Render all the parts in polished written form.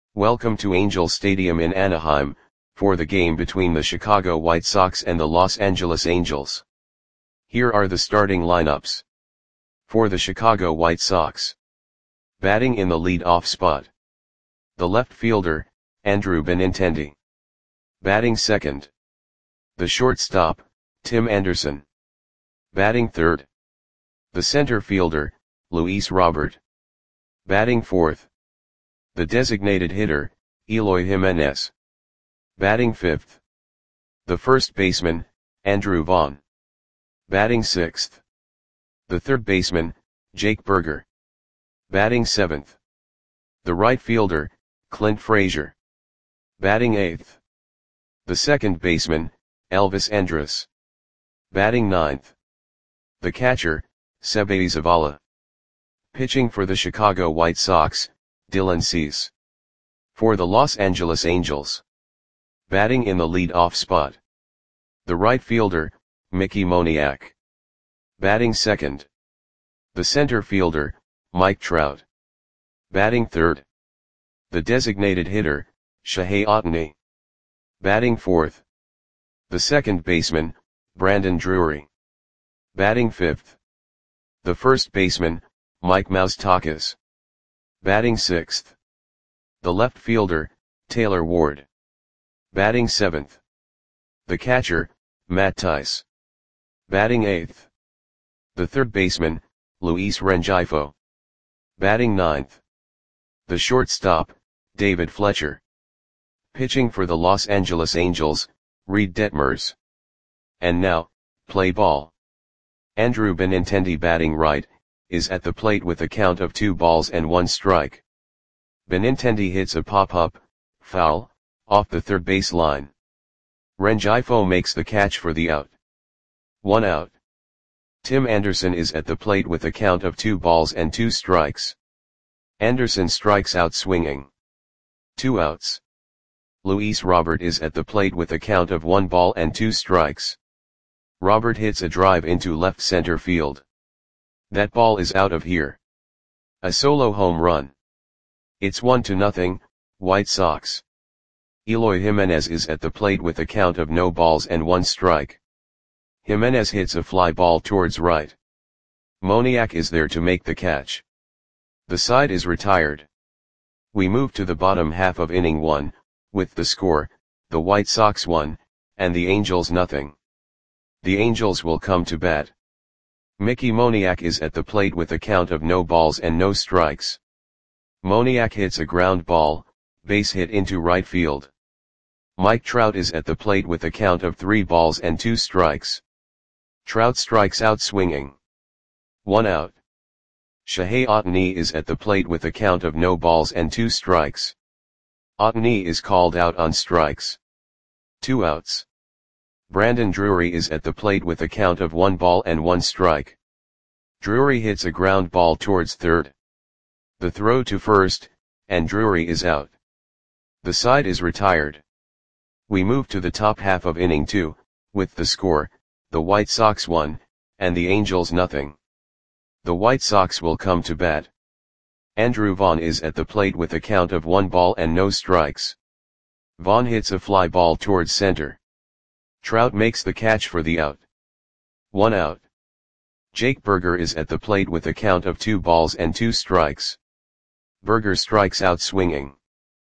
Welcome to Angel Stadium in Anaheim, for the game between the Chicago White Sox and the Los Angeles Angels. Here are the starting lineups. For the Chicago White Sox. Batting in the lead-off spot. The left fielder, Andrew Benintendi. Batting second. The shortstop, Tim Anderson. Batting third. The center fielder, Luis Robert. Batting fourth. The designated hitter, Eloy Jimenez. Batting fifth. The first baseman, Andrew Vaughn. Batting sixth. The third baseman, Jake Burger. Batting seventh. The right fielder, Clint Frazier. Batting eighth. The second baseman, Elvis Andrus. Batting ninth. The catcher, Seby Zavala. Pitching for the Chicago White Sox, Dylan Cease. For the Los Angeles Angels. Batting in the lead-off spot. The right fielder, Mickey Moniak. Batting second. The center fielder, Mike Trout. Batting third. The designated hitter, Shohei Ohtani. Batting fourth. The second baseman, Brandon Drury. Batting fifth. The first baseman, Mike Moustakas. Batting sixth. The left fielder, Taylor Ward. Batting seventh. The catcher, Matt Thaiss. Batting eighth. The third baseman, Luis Rengifo. Batting ninth. The shortstop, David Fletcher. Pitching for the Los Angeles Angels, Reed Detmers. And now, play ball. Andrew Benintendi batting right, is at the plate with a count of 2 balls and 1 strike. Benintendi hits a pop-up, foul, off the third base line. Rengifo makes the catch for the out. 1 out. Tim Anderson is at the plate with a count of 2 balls and 2 strikes. Anderson strikes out swinging. 2 outs. Luis Robert is at the plate with a count of 1 ball and 2 strikes. Robert hits a drive into left center field. That ball is out of here. A solo home run. It's 1-0, White Sox. Eloy Jimenez is at the plate with a count of no balls and 1 strike. Jimenez hits a fly ball towards right. Moniak is there to make the catch. The side is retired. We move to the bottom half of inning 1, with the score, the White Sox 1, and the Angels 0. The Angels will come to bat. Mickey Moniak is at the plate with a count of no balls and no strikes. Moniak hits a ground ball, base hit into right field. Mike Trout is at the plate with a count of 3 balls and 2 strikes. Trout strikes out swinging. 1 out. Shohei Ohtani is at the plate with a count of no balls and 2 strikes. Ohtani is called out on strikes. 2 outs. Brandon Drury is at the plate with a count of 1 ball and 1 strike. Drury hits a ground ball towards third. The throw to first, and Drury is out. The side is retired. We move to the top half of inning 2, with the score, the White Sox 1, and the Angels 0. The White Sox will come to bat. Andrew Vaughn is at the plate with a count of 1 ball and no strikes. Vaughn hits a fly ball towards center. Trout makes the catch for the out. 1 out. Jake Burger is at the plate with a count of 2 balls and 2 strikes. Burger strikes out swinging.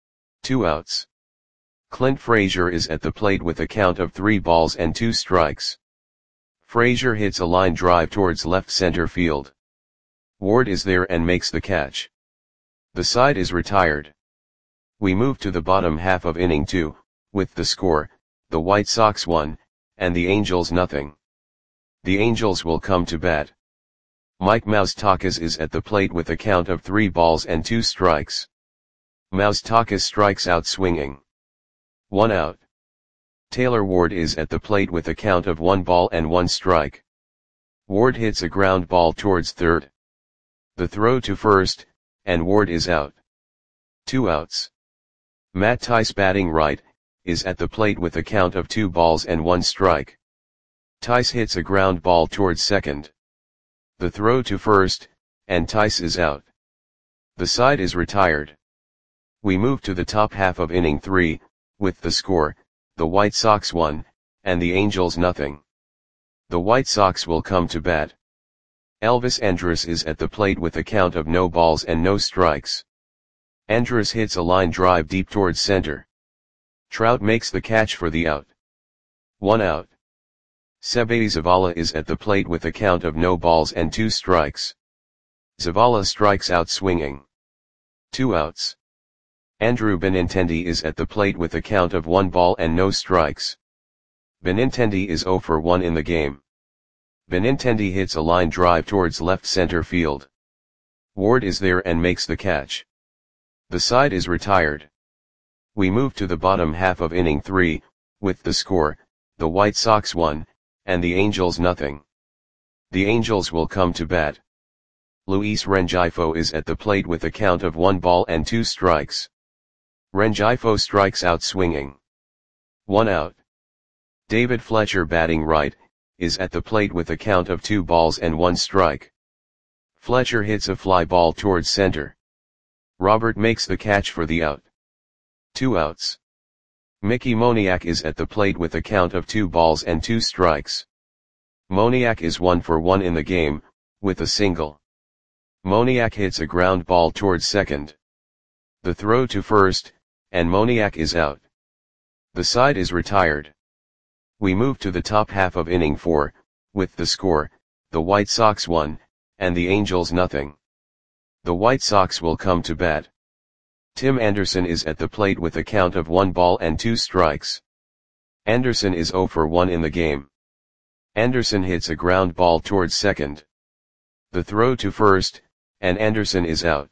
2 outs. Clint Frazier is at the plate with a count of 3 balls and 2 strikes. Frazier hits a line drive towards left center field. Ward is there and makes the catch. The side is retired. We move to the bottom half of inning 2, with the score, the White Sox 1, and the Angels 0. The Angels will come to bat. Mike Moustakas is at the plate with a count of 3 balls and 2 strikes. Moustakas strikes out swinging. 1 out. Taylor Ward is at the plate with a count of 1 ball and 1 strike. Ward hits a ground ball towards third. The throw to first, and Ward is out. 2 outs. Matt Thaiss batting right, is at the plate with a count of 2 balls and 1 strike. Thaiss hits a ground ball towards second. The throw to first, and Thaiss is out. The side is retired. We move to the top half of inning 3, with the score, the White Sox 1, and the Angels nothing. The White Sox will come to bat. Elvis Andrus is at the plate with a count of no balls and no strikes. Andrus hits a line drive deep towards center. Trout makes the catch for the out. 1 out. Seby Zavala is at the plate with a count of no balls and 2 strikes. Zavala strikes out swinging. 2 outs. Andrew Benintendi is at the plate with a count of 1 ball and no strikes. Benintendi is 0 for 1 in the game. Benintendi hits a line drive towards left center field. Ward is there and makes the catch. The side is retired. We move to the bottom half of inning 3, with the score, the White Sox 1, and the Angels nothing. The Angels will come to bat. Luis Rengifo is at the plate with a count of 1 ball and 2 strikes. Rengifo strikes out swinging. 1 out. David Fletcher batting right, is at the plate with a count of 2 balls and 1 strike. Fletcher hits a fly ball towards center. Robert makes the catch for the out. 2 outs. Mickey Moniak is at the plate with a count of 2 balls and 2 strikes. Moniak is 1 for 1 in the game, with a single. Moniak hits a ground ball towards second. The throw to first, and Moniak is out. The side is retired. We move to the top half of inning 4, with the score, the White Sox 1, and the Angels nothing. The White Sox will come to bat. Tim Anderson is at the plate with a count of 1 ball and 2 strikes. Anderson is 0 for 1 in the game. Anderson hits a ground ball towards second. The throw to first, and Anderson is out.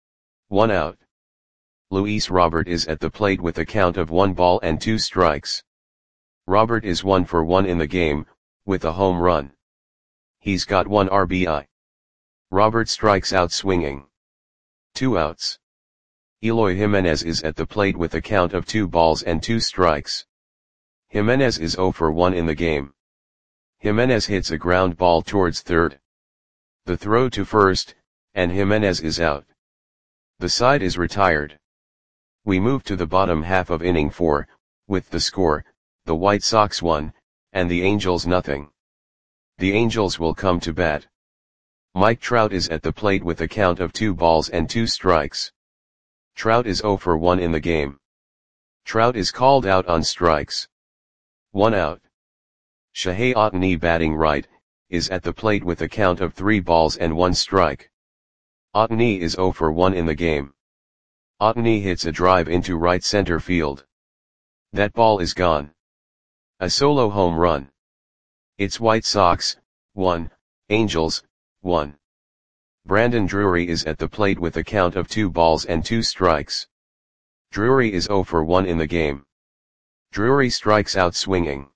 1 out. Luis Robert is at the plate with a count of 1 ball and 2 strikes. Robert is 1 for 1 in the game, with a home run. He's got 1 RBI. Robert strikes out swinging. 2 outs. Eloy Jimenez is at the plate with a count of 2 balls and 2 strikes. Jimenez is 0 for 1 in the game. Jimenez hits a ground ball towards third. The throw to first, and Jimenez is out. The side is retired. We move to the bottom half of inning 4, with the score, the White Sox 1, and the Angels nothing. The Angels will come to bat. Mike Trout is at the plate with a count of 2 balls and 2 strikes. Trout is 0 for 1 in the game. Trout is called out on strikes. 1 out. Shohei Ohtani batting right, is at the plate with a count of 3 balls and 1 strike. Ohtani is 0 for 1 in the game. Ohtani hits a drive into right center field. That ball is gone. A solo home run. It's White Sox, 1, Angels, 1. Brandon Drury is at the plate with a count of 2 balls and 2 strikes. Drury is 0 for 1 in the game. Drury strikes out swinging.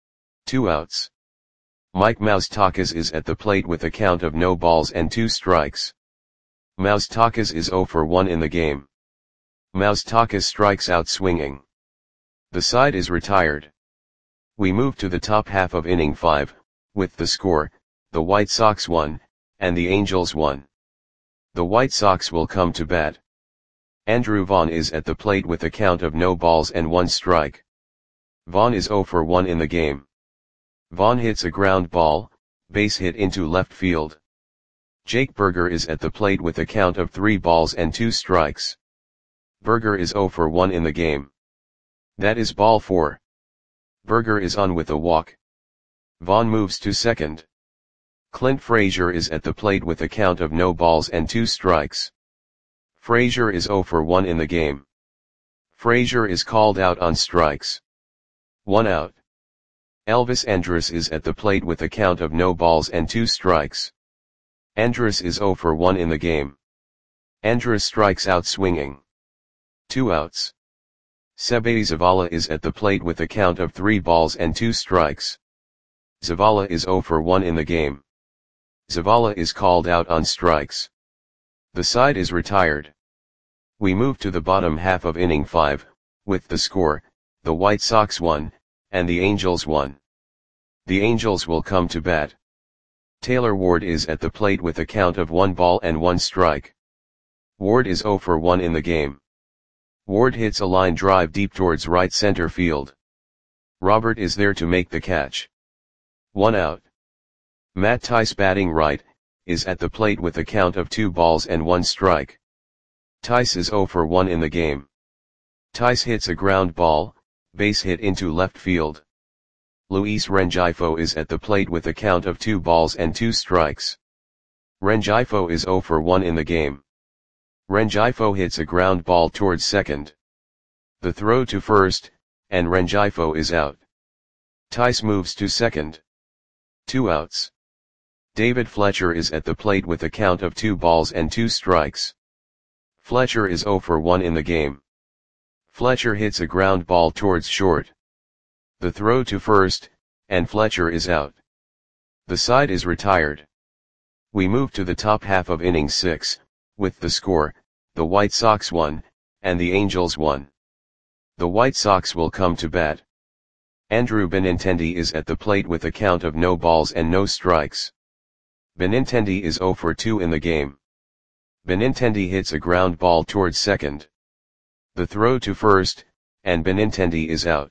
2 outs. Mike Moustakas is at the plate with a count of no balls and 2 strikes. Moustakas is 0 for 1 in the game. Moustakas strikes out swinging. The side is retired. We move to the top half of inning 5, with the score, the White Sox 1, and the Angels 1. The White Sox will come to bat. Andrew Vaughn is at the plate with a count of no balls and 1 strike. Vaughn is 0 for 1 in the game. Vaughn hits a ground ball, base hit into left field. Jake Burger is at the plate with a count of 3 balls and 2 strikes. Burger is 0 for 1 in the game. That is ball 4. Burger is on with a walk. Vaughn moves to second. Clint Frazier is at the plate with a count of no balls and 2 strikes. Frazier is 0 for 1 in the game. Frazier is called out on strikes. 1 out. Elvis Andrus is at the plate with a count of no balls and 2 strikes. Andrus is 0 for 1 in the game. Andrus strikes out swinging. 2 outs. Seby Zavala is at the plate with a count of 3 balls and 2 strikes. Zavala is 0 for 1 in the game. Zavala is called out on strikes. The side is retired. We move to the bottom half of inning 5, with the score, the White Sox 1, and the Angels 1. The Angels will come to bat. Taylor Ward is at the plate with a count of 1 ball and 1 strike. Ward is 0 for 1 in the game. Ward hits a line drive deep towards right center field. Robert is there to make the catch. 1 out. Matt Thaiss, batting right, is at the plate with a count of 2 balls and 1 strike. Thaiss is 0 for 1 in the game. Thaiss hits a ground ball, base hit into left field. Luis Rengifo is at the plate with a count of 2 balls and 2 strikes. Rengifo is 0 for 1 in the game. Rengifo hits a ground ball towards second. The throw to first, and Rengifo is out. Thaiss moves to second. 2 outs. David Fletcher is at the plate with a count of 2 balls and 2 strikes. Fletcher is 0 for 1 in the game. Fletcher hits a ground ball towards short. The throw to first, and Fletcher is out. The side is retired. We move to the top half of inning 6, with the score, the White Sox 1, and the Angels 1. The White Sox will come to bat. Andrew Benintendi is at the plate with a count of no balls and no strikes. Benintendi is 0 for 2 in the game. Benintendi hits a ground ball towards second. The throw to first, and Benintendi is out.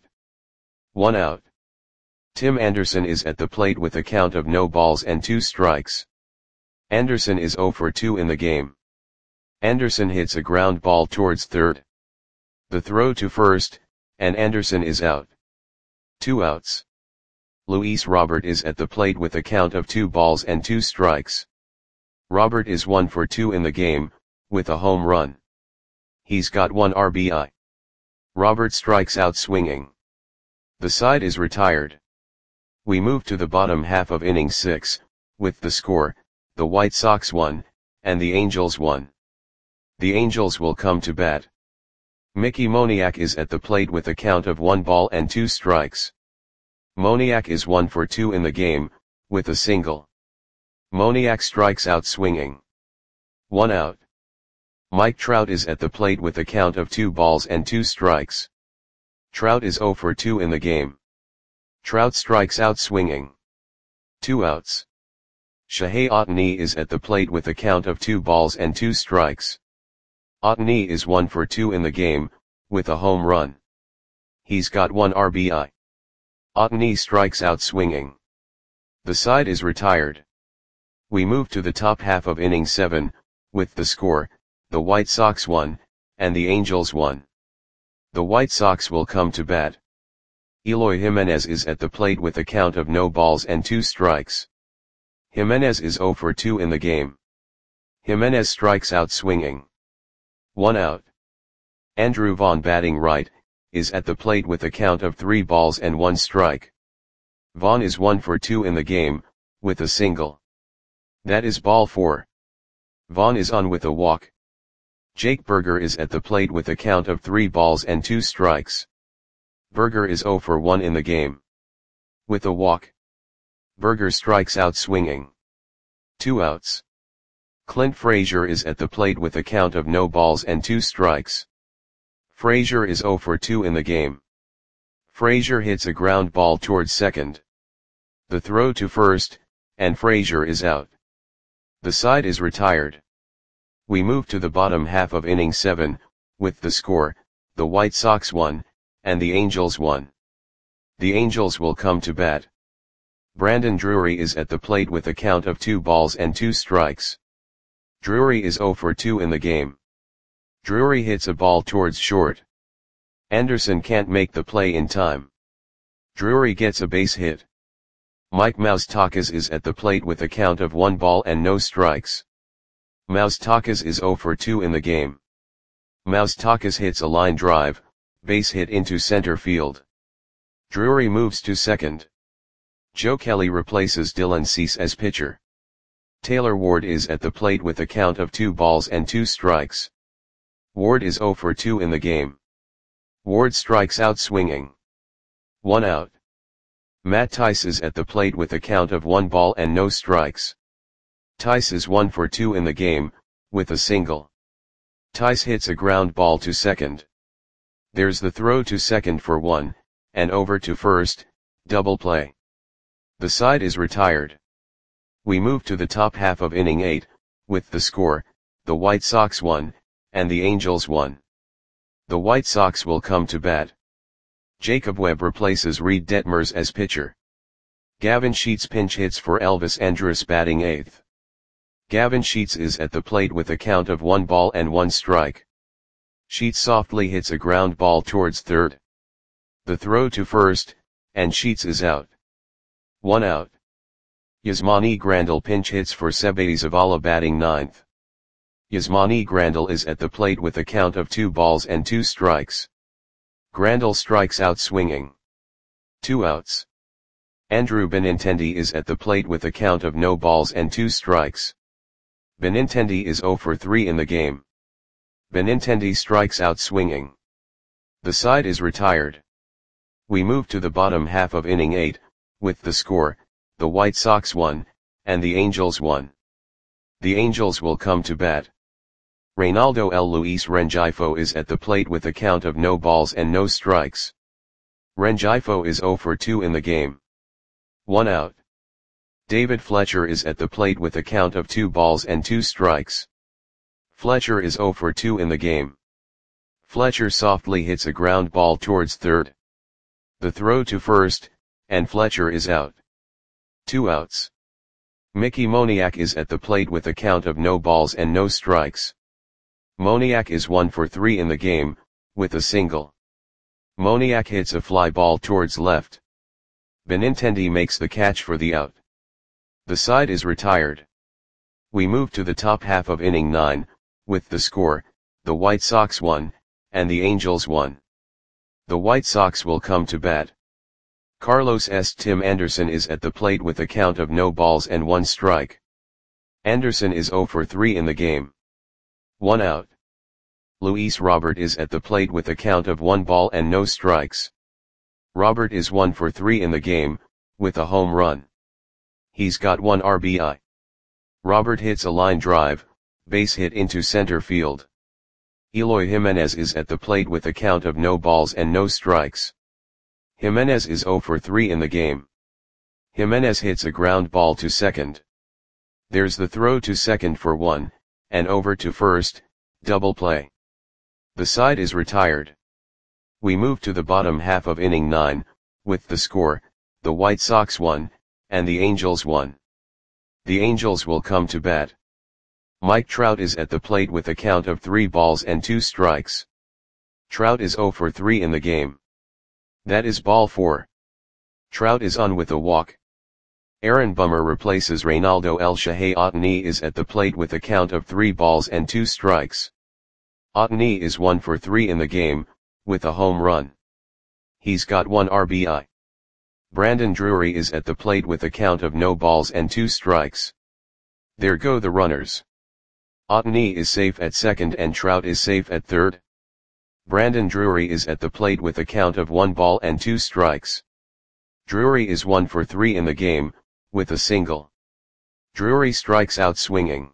1 out. Tim Anderson is at the plate with a count of no balls and 2 strikes. Anderson is 0 for 2 in the game. Anderson hits a ground ball towards third. The throw to first, and Anderson is out. 2 outs. Luis Robert is at the plate with a count of 2 balls and 2 strikes. Robert is 1 for 2 in the game, with a home run. He's got 1 RBI. Robert strikes out swinging. The side is retired. We move to the bottom half of inning 6, with the score, the White Sox 1, and the Angels 1. The Angels will come to bat. Mickey Moniak is at the plate with a count of 1 ball and 2 strikes. Moniak is 1 for 2 in the game, with a single. Moniak strikes out swinging. 1 out. Mike Trout is at the plate with a count of 2 balls and 2 strikes. Trout is 0 for 2 in the game. Trout strikes out swinging. 2 outs. Shohei Ohtani is at the plate with a count of 2 balls and 2 strikes. Ohtani is 1 for 2 in the game, with a home run. He's got 1 RBI. Ohtani strikes out swinging. The side is retired. We move to the top half of inning 7, with the score, the White Sox 1, and the Angels 1. The White Sox will come to bat. Eloy Jimenez is at the plate with a count of no balls and 2 strikes. Jimenez is 0 for 2 in the game. Jimenez strikes out swinging. 1 out. Andrew Vaughn, batting right, is at the plate with a count of 3 balls and 1 strike. Vaughn is 1 for 2 in the game, with a single. That is ball 4. Vaughn is on with a walk. Jake Burger is at the plate with a count of 3 balls and 2 strikes. Burger is 0 for 1 in the game. With a walk. Burger strikes out swinging. 2 outs. Clint Frazier is at the plate with a count of no balls and 2 strikes. Frazier is 0 for 2 in the game. Frazier hits a ground ball towards second. The throw to first, and Frazier is out. The side is retired. We move to the bottom half of inning 7, with the score, the White Sox 1, and the Angels 1. The Angels will come to bat. Brandon Drury is at the plate with a count of 2 balls and 2 strikes. Drury is 0 for 2 in the game. Drury hits a ball towards short. Anderson can't make the play in time. Drury gets a base hit. Mike Moustakas is at the plate with a count of 1 ball and no strikes. Moustakas is 0 for 2 in the game. Moustakas hits a line drive, base hit into center field. Drury moves to second. Joe Kelly replaces Dylan Cease as pitcher. Taylor Ward is at the plate with a count of 2 balls and 2 strikes. Ward is 0 for 2 in the game. Ward strikes out swinging. 1 out. Matt Thaiss is at the plate with a count of 1 ball and no strikes. Thaiss is 1 for 2 in the game, with a single. Thaiss hits a ground ball to second. There's the throw to second for 1, and over to first, double play. The side is retired. We move to the top half of inning 8, with the score, the White Sox 1, and the Angels 1. The White Sox will come to bat. Jacob Webb replaces Reed Detmers as pitcher. Gavin Sheets pinch hits for Elvis Andrus batting 8th. Gavin Sheets is at the plate with a count of 1 ball and 1 strike. Sheets softly hits a ground ball towards third. The throw to first, and Sheets is out. 1 out. Yasmani Grandal pinch hits for Sebastian Zavala batting 9th. Yasmani Grandal is at the plate with a count of 2 balls and 2 strikes. Grandal strikes out swinging. 2 outs. Andrew Benintendi is at the plate with a count of no balls and 2 strikes. Benintendi is 0 for 3 in the game. Benintendi strikes out swinging. The side is retired. We move to the bottom half of inning 8, with the score, the White Sox 1, and the Angels 1. The Angels will come to bat. Reynaldo L. Luis Rengifo is at the plate with a count of no balls and no strikes. Rengifo is 0 for 2 in the game. 1 out. David Fletcher is at the plate with a count of 2 balls and 2 strikes. Fletcher is 0 for 2 in the game. Fletcher softly hits a ground ball towards third. The throw to first, and Fletcher is out. 2 outs. Mickey Moniak is at the plate with a count of no balls and no strikes. Moniak is 1 for 3 in the game, with a single. Moniak hits a fly ball towards left. Benintendi makes the catch for the out. The side is retired. We move to the top half of inning 9, with the score, the White Sox 1, and the Angels 1. The White Sox will come to bat. Carlos S. Tim Anderson is at the plate with a count of no balls and 1 strike. Anderson is 0 for 3 in the game. 1 out. Luis Robert is at the plate with a count of 1 ball and no strikes. Robert is 1 for 3 in the game, with a home run. He's got 1 RBI. Robert hits a line drive, base hit into center field. Eloy Jimenez is at the plate with a count of no balls and no strikes. Jimenez is 0 for 3 in the game. Jimenez hits a ground ball to second. There's the throw to second for 1, and over to first, double play. The side is retired. We move to the bottom half of inning 9, with the score, the White Sox 1, and the Angels 1. The Angels will come to bat. Mike Trout is at the plate with a count of 3 balls and 2 strikes. Trout is 0 for 3 in the game. That is ball 4. Trout is on with a walk. Aaron Bummer replaces Reynaldo El Shahei Otani is at the plate with a count of 3 balls and 2 strikes. Otani is 1 for 3 in the game, with a home run. He's got 1 RBI. Brandon Drury is at the plate with a count of no balls and 2 strikes. There go the runners. Otani is safe at second and Trout is safe at third. Brandon Drury is at the plate with a count of 1 ball and 2 strikes. Drury is 1 for 3 in the game, with a single. Drury strikes out swinging.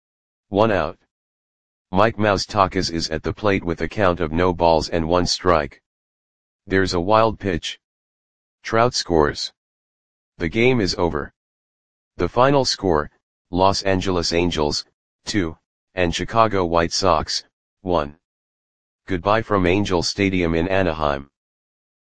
1 out. Mike Moustakas is at the plate with a count of no balls and 1 strike. There's a wild pitch. Trout scores. The game is over. The final score, Los Angeles Angels, 2, and Chicago White Sox, 1. Goodbye from Angel Stadium in Anaheim.